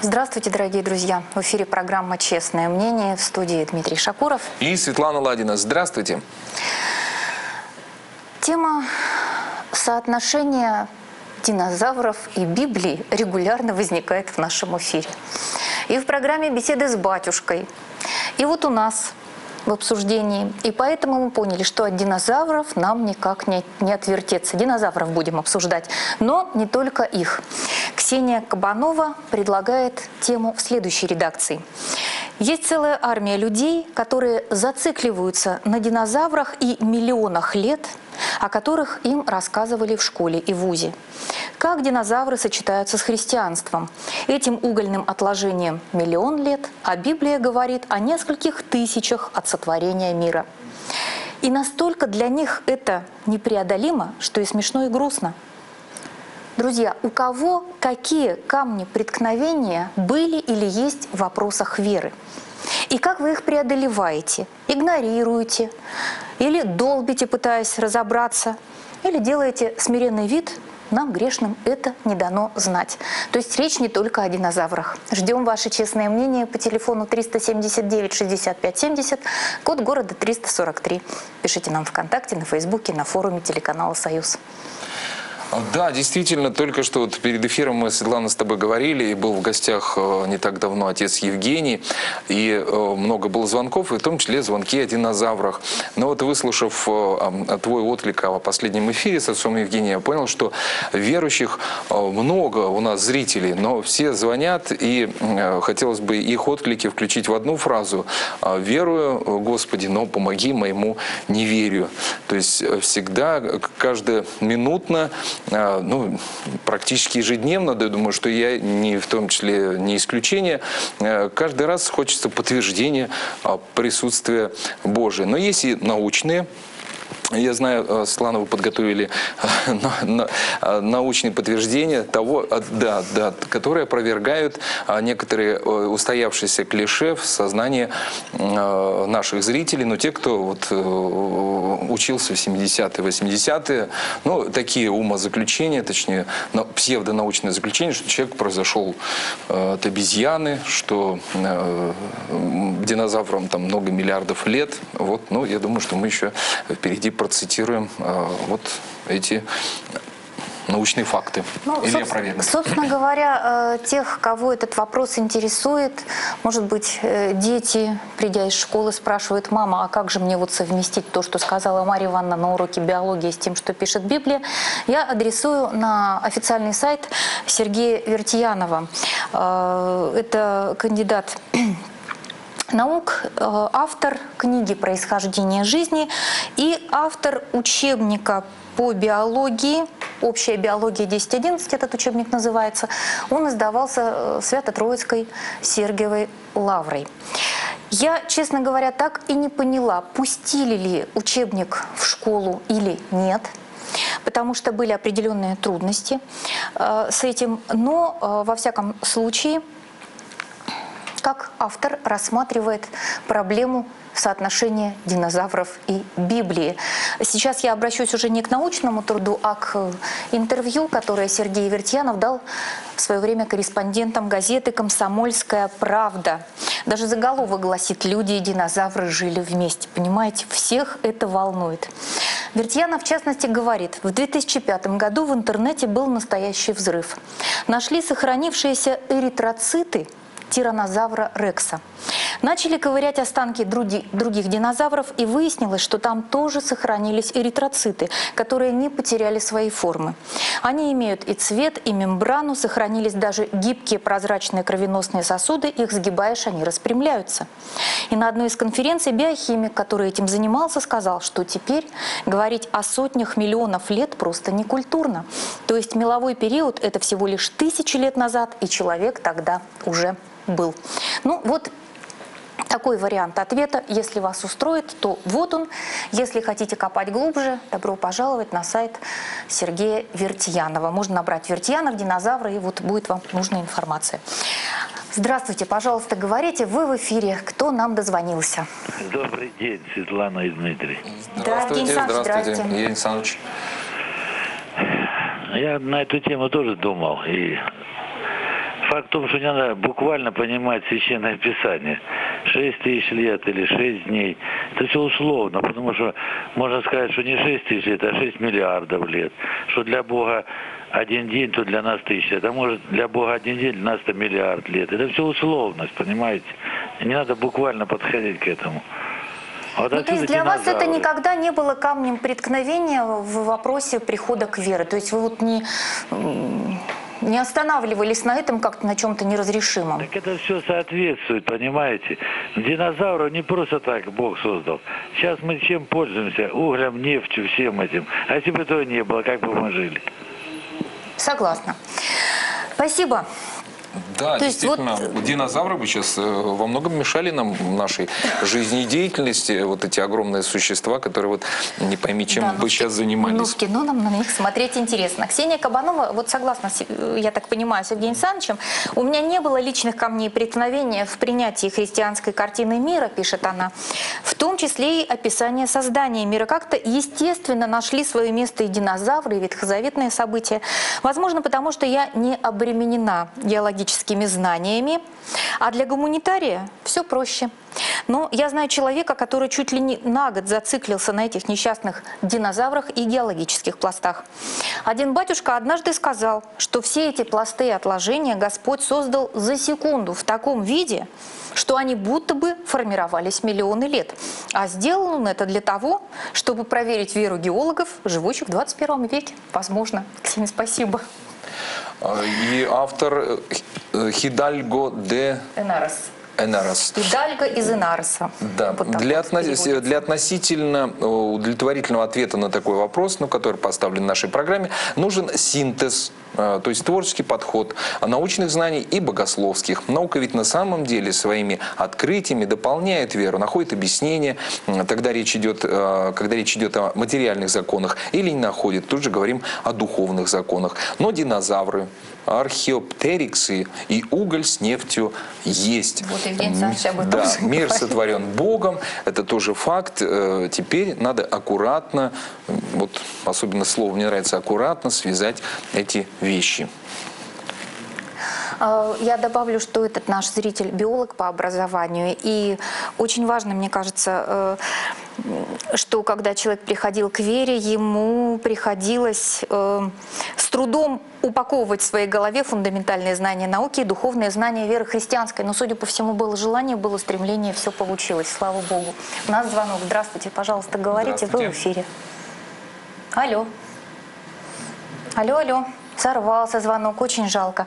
Здравствуйте, дорогие друзья. В эфире программа «Честное мнение». В студии Дмитрий Шакуров. И Светлана Ладина. Здравствуйте. Тема соотношения динозавров и Библии регулярно возникает в нашем эфире. И в программе «Беседы с батюшкой». И вот у нас в обсуждении. И поэтому мы поняли, что от динозавров нам никак не отвертеться. Динозавров будем обсуждать, но не только их. Ксения Кабанова предлагает тему в следующей редакции. Есть целая армия людей, которые зацикливаются на динозаврах и миллионах лет, о которых им рассказывали в школе и вузе. Как динозавры сочетаются с христианством? Этим угольным отложением миллион лет, а Библия говорит о нескольких тысячах от сотворения мира. И настолько для них это непреодолимо, что и смешно, и грустно. Друзья, у кого какие камни преткновения были или есть в вопросах веры? И как вы их преодолеваете? Игнорируете? Или долбите, пытаясь разобраться? Или делаете смиренный вид? Нам, грешным, это не дано знать. То есть речь не только о динозаврах. Ждем ваше честное мнение по телефону 379-65-70, код города 343. Пишите нам ВКонтакте, на Фейсбуке, на форуме телеканала «Союз». Да, действительно, только что вот перед эфиром мы, Светлана, с тобой говорили, и был в гостях не так давно отец Евгений, и много было звонков, и в том числе звонки о динозаврах. Но вот выслушав твой отклик о последнем эфире с отцом Евгением, я понял, что верующих много у нас зрителей, но все звонят, и хотелось бы их отклики включить в одну фразу: «Верую, Господи, но помоги моему неверию». То есть всегда, каждоминутно, ну, практически ежедневно, да, я думаю, что я в том числе не исключение, каждый раз хочется подтверждения присутствия Божия. Но есть и научные. Я знаю, Светлана, вы подготовили научные подтверждения того, которые опровергают некоторые устоявшиеся клише в сознании наших зрителей, но те, кто вот учился в 70-е, 80-е, ну, такие умозаключения, точнее, псевдонаучные заключения, что человек произошел от обезьяны, что динозаврам там много миллиардов лет. Вот, ну, я думаю, что мы еще впереди процитируем вот эти научные факты. Ну, или опровергнут. Собственно говоря, тех, кого этот вопрос интересует, может быть, дети, придя из школы, спрашивают: мама, а как же мне вот совместить то, что сказала Марья Ивановна на уроке биологии, с тем, что пишет Библия? Я адресую на официальный сайт Сергея Вертьянова. Это кандидат наук, автор книги «Происхождение жизни» и автор учебника по биологии, «Общая биология 10.11», этот учебник называется. Он издавался Свято-Троицкой Сергиевой лаврой. Я, честно говоря, так и не поняла, пустили ли учебник в школу или нет, потому что были определенные трудности с этим. Но, во всяком случае, как автор рассматривает проблему соотношения динозавров и Библии. Сейчас я обращусь уже не к научному труду, а к интервью, которое Сергей Вертьянов дал в свое время корреспондентам газеты «Комсомольская правда». Даже заголовок гласит: «Люди и динозавры жили вместе». Понимаете, всех это волнует. Вертьянов, в частности, говорит: в 2005 году в интернете был настоящий взрыв. Нашли сохранившиеся эритроциты тираннозавра Рекса. Начали ковырять останки других динозавров, и выяснилось, что там тоже сохранились эритроциты, которые не потеряли свои формы. Они имеют и цвет, и мембрану, сохранились даже гибкие прозрачные кровеносные сосуды, их сгибаешь, они распрямляются. И на одной из конференций биохимик, который этим занимался, сказал, что теперь говорить о сотнях миллионов лет просто некультурно. То есть меловой период – это всего лишь тысячи лет назад, и человек тогда уже был. Ну вот такой вариант ответа. Если вас устроит, то вот он. Если хотите копать глубже, добро пожаловать на сайт Сергея Вертьянова. Можно набрать «Вертьянов, динозавры», и вот будет вам нужная информация. Здравствуйте, пожалуйста, говорите, вы в эфире. Кто нам дозвонился? Добрый день, Светлана и Дмитрий. Здравствуйте, здравствуйте, Евгений Александрович. Я на эту тему тоже думал. И Факт в том, что не надо буквально понимать Священное Писание. 6 тысяч лет или 6 дней. Это все условно, потому что можно сказать, что не 6 тысяч лет, а 6 миллиардов лет. Что для Бога один день, то для нас 1000 лет. А может для Бога один день, для нас это миллиард лет. Это все условность, понимаете? Не надо буквально подходить к этому. Вот Ну, то есть для вас это динозавры. никогда не было камнем преткновения в вопросе прихода к вере? То есть вы вот не останавливались на этом как-то, на чем-то неразрешимом? Так это все соответствует, понимаете? Динозавров не просто так Бог создал. Сейчас мы чем пользуемся? Углем, нефтью, всем этим. А если бы этого не было, как бы мы жили? Согласна. Спасибо. Да, То есть действительно, динозавры бы сейчас во многом мешали нам в нашей жизнедеятельности. Вот эти огромные существа, которые вот не пойми, чем Да, бы сейчас занимались. Ну, в кино нам на них смотреть интересно. Ксения Кабанова, вот согласна, я так понимаю, с Евгением Александровичем, у меня не было личных камней преткновения в принятии христианской картины мира, пишет она, в том числе и описание создания мира. Как-то естественно нашли свое место и динозавры, и ветхозаветные события. Возможно, потому что я не обременена геологическими знаниями, а для гуманитария все проще. Но я знаю человека, который чуть ли не на год зациклился на этих несчастных динозаврах и геологических пластах. Один батюшка однажды сказал, что все эти пласты и отложения Господь создал за секунду в таком виде, что они будто бы формировались миллионы лет. А сделал он это для того, чтобы проверить веру геологов, живущих в 21 веке. Возможно. Ксения, спасибо. И автор Хидальго де Энарес. Идальго из Энареса. Да. Вот так Для, вот переводится. для относительно удовлетворительного ответа на такой вопрос, который поставлен в нашей программе, нужен синтез, то есть творческий подход научных знаний и богословских. Наука ведь на самом деле своими открытиями дополняет веру, находит объяснение, когда речь идет о материальных законах, или не находит. Тут же говорим о духовных законах. Но динозавры, археоптериксы и уголь с нефтью есть. Вот Евгений Александрович об этом Да, уже мир говорил. сотворен Богом, это тоже факт. Теперь надо аккуратно, вот особенно слово мне нравится, аккуратно связать эти вещи. Я добавлю, что этот наш зритель биолог по образованию. И очень важно, мне кажется, что когда человек приходил к вере, ему приходилось с трудом упаковывать в своей голове фундаментальные знания науки и духовные знания веры христианской. Но, судя по всему, было желание, было стремление, все получилось. Слава Богу. У нас звонок. Здравствуйте, пожалуйста, говорите, вы в эфире. Алло. Алло. Сорвался звонок, очень жалко.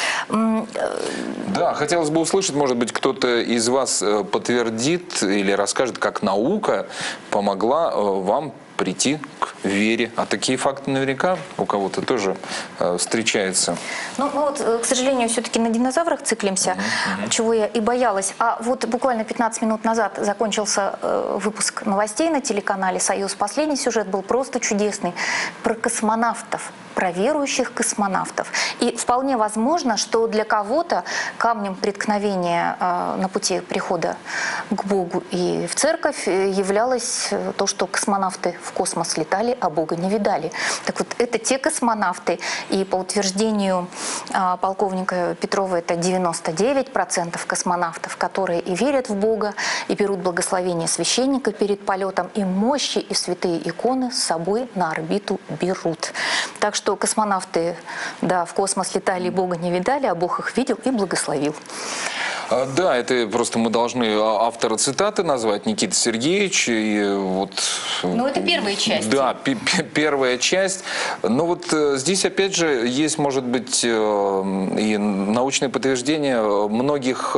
Да, хотелось бы услышать, может быть, кто-то из вас подтвердит или расскажет, как наука помогла вам прийти к вере. А такие факты наверняка у кого-то тоже встречаются. Ну, мы вот, к сожалению, все-таки на динозаврах циклимся, чего я и боялась. А вот буквально 15 минут назад закончился выпуск новостей на телеканале «Союз». Последний сюжет был просто чудесный. Про космонавтов, про верующих космонавтов. И вполне возможно, что для кого-то камнем преткновения на пути прихода к Богу и в церковь являлось то, что космонавты в космос летали, а Бога не видали. Так вот, это те космонавты, и по утверждению полковника Петрова, это 99% космонавтов, которые и верят в Бога, и берут благословение священника перед полетом, и мощи, и святые иконы с собой на орбиту берут. Так что космонавты, да, в космос летали, и Бога не видали, а Бог их видел и благословил. Да, это просто мы должны автора цитаты назвать, Никита Сергеевич. И вот, Ну, это первая часть. Да, первая часть. Но вот здесь, опять же, есть, может быть, и научное подтверждение многих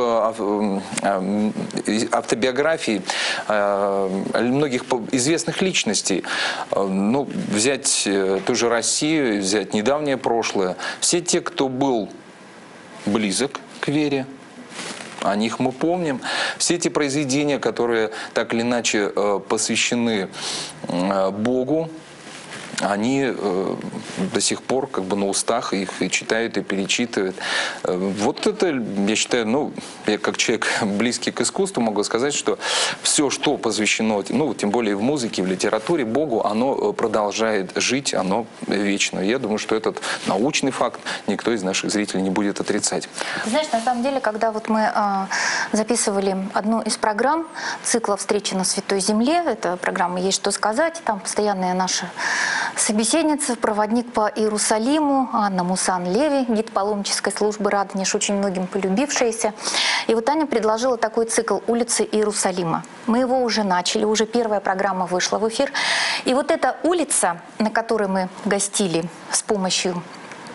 автобиографий, многих известных личностей. Ну, взять ту же Россию, взять недавнее прошлое. Все те, кто был близок к вере, о них мы помним. Все эти произведения, которые так или иначе посвящены Богу, они до сих пор как бы на устах их и читают, и перечитывают. Вот это, я считаю, ну, я как человек близкий к искусству могу сказать, что все, что посвящено, ну, тем более в музыке, в литературе, Богу, оно продолжает жить, оно вечно. Я думаю, что этот научный факт никто из наших зрителей не будет отрицать. Ты знаешь, на самом деле, когда вот мы записывали одну из программ цикла «Встречи на Святой Земле», это программа «Есть что сказать», там постоянная наша собеседница, проводник по Иерусалиму, Анна Мусан-Леви, гид паломнической службы «Радонеж», очень многим полюбившаяся. И вот Аня предложила такой цикл «Улицы Иерусалима». Мы его уже начали, уже первая программа вышла в эфир. И вот эта улица, на которой мы гостили с помощью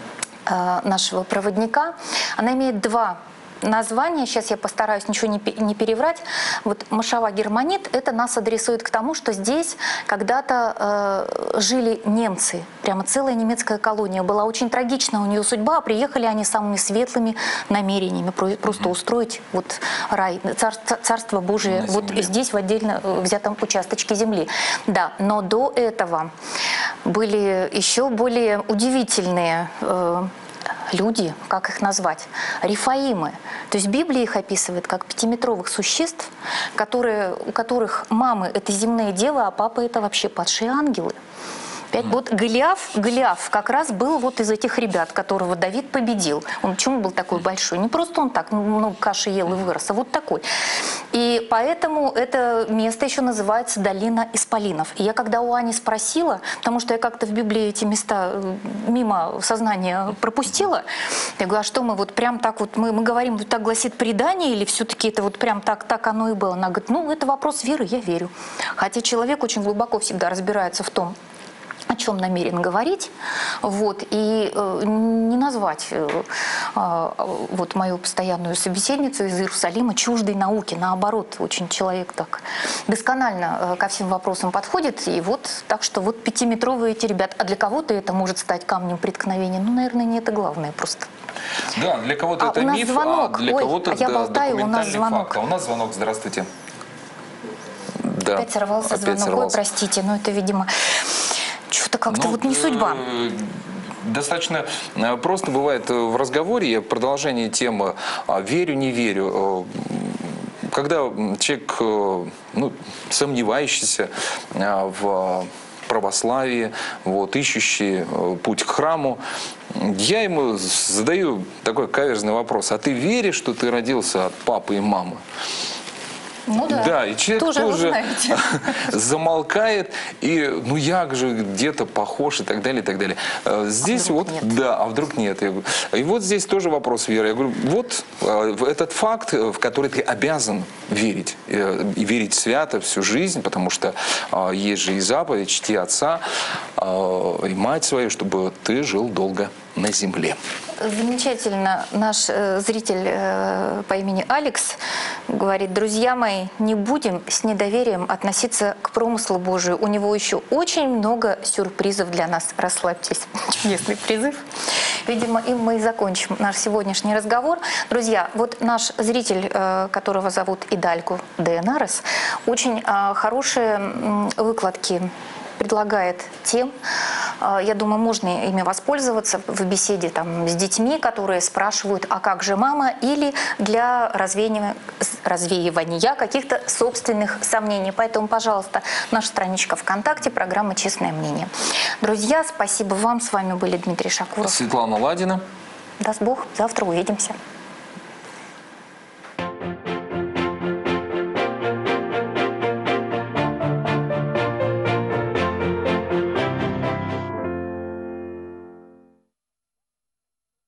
нашего проводника, она имеет два названия. Сейчас я постараюсь ничего не переврать. Вот Машава Германит, это нас адресует к тому, что здесь когда-то жили немцы. Прямо целая немецкая колония. Была очень трагична у нее судьба. Приехали они самыми светлыми намерениями. Просто устроить вот рай, царство Божие вот здесь, в отдельно взятом участочке земли. Да, но до этого были еще более удивительные люди, как их назвать, рифаимы. То есть Библия их описывает как 5-метровых существ, у которых мамы – это земные девы, а папы – это вообще падшие ангелы. Вот Голиаф как раз был вот из этих ребят, которого Давид победил. Он почему был такой большой? Не просто он так много каши ел и вырос, а вот такой. И поэтому это место еще называется Долина Исполинов. И я когда у Ани спросила, потому что я как-то в Библии эти места мимо сознания пропустила, я говорю, а что мы вот прям так вот, мы говорим, так гласит предание, или все-таки это вот прям так оно и было? Она говорит, ну это вопрос веры, я верю. Хотя человек очень глубоко всегда разбирается в том, о чем намерен говорить, вот, и не назвать вот мою постоянную собеседницу из Иерусалима чуждой науки. Наоборот, очень человек так досконально ко всем вопросам подходит. И вот так что вот 5-метровые эти ребята. А для кого-то это может стать камнем преткновения. Ну, наверное, не это главное просто. Да, для кого-то это миф, звонок. а для кого-то я болтаю, у нас звонок. Факт. А у нас звонок, здравствуйте. Да. Опять сорвался звонок. Ой, простите, но это, видимо... Что-то как-то вот не судьба. Достаточно просто бывает в разговоре, продолжение темы «верю, не верю». Когда человек, ну, сомневающийся в православии, вот, ищущий путь к храму, я ему задаю такой каверзный вопрос. А ты веришь, что ты родился от папы и мамы? Ну да, да, и человек тоже замолкает, и ну я же где-то похож и так далее, и так далее. Здесь вот, нет? Да, а вдруг нет. И вот здесь тоже вопрос веры. Я говорю, вот этот факт, в который ты обязан верить, и верить свято всю жизнь, потому что есть же и заповедь, чти отца и мать свою, чтобы ты жил долго на земле. Замечательно. Наш зритель по имени Алекс говорит, друзья мои, не будем с недоверием относиться к промыслу Божию. У него еще очень много сюрпризов для нас. Расслабьтесь. Чудесный призыв. Видимо, им мы и закончим наш сегодняшний разговор. Друзья, вот наш зритель, которого зовут Идальго Денарес, очень хорошие выкладки предлагает тем, я думаю, можно ими воспользоваться в беседе там, с детьми, которые спрашивают, а как же мама, или для развеивания каких-то собственных сомнений. Поэтому, пожалуйста, наша страничка ВКонтакте, программа «Честное мнение». Друзья, спасибо вам. С вами были Дмитрий Шакуров. Светлана Ладина. Даст Бог, завтра увидимся.